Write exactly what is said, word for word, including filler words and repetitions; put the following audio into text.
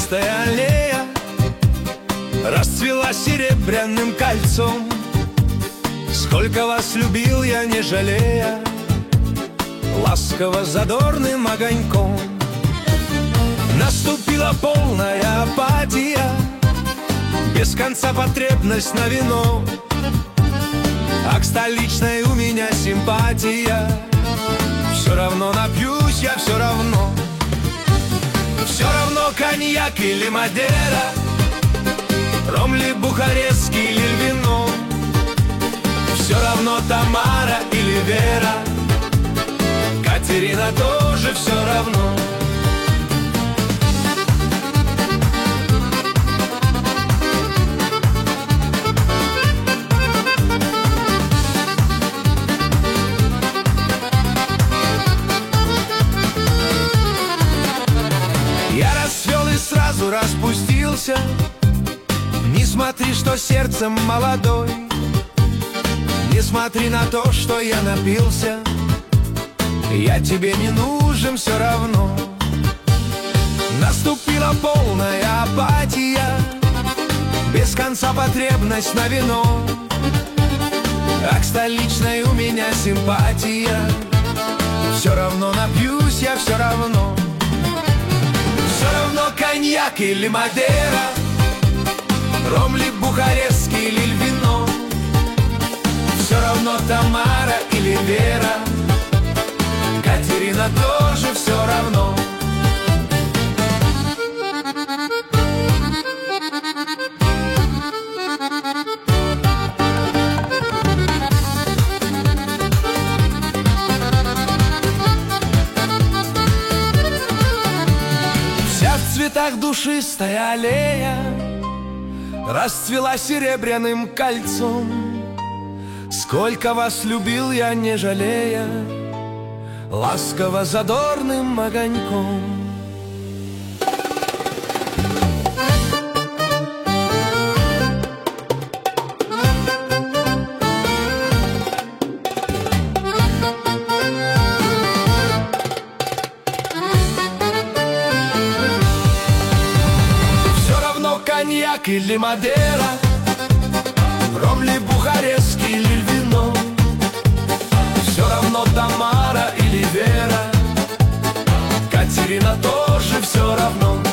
душистая аллея расцвела серебряным кольцом. Сколько вас любил я, не жалея, ласково задорным огоньком. Наступила полная апатия, без конца потребность на вино. А к столичной у меня симпатия, все равно напьюсь я, все равно. Все равно коньяк или Мадера, ром ли бухарестский или вино. Все равно Тамара или Вера, Катерина тоже все равно. Я расцвел и сразу распустился. Не смотри, что сердцем молодой, не смотри на то, что я напился. Я тебе не нужен все равно. Наступила полная апатия, без конца потребность на вино. А к столичной у меня симпатия, все равно напьюсь я, все равно. Все равно коньяк или Мадера, ром ли бухарестский или вино. Все равно Тамара или Вера, Катерина тоже все равно. Вся в цветах душистая аллея расцвела серебряным кольцом. Сколько вас любил я, не жалея, ласково задорным огоньком. Все равно коньяк или Мадера, ром ли бухарестский или вино. Все равно Тамара или Вера, Катерина тоже все равно.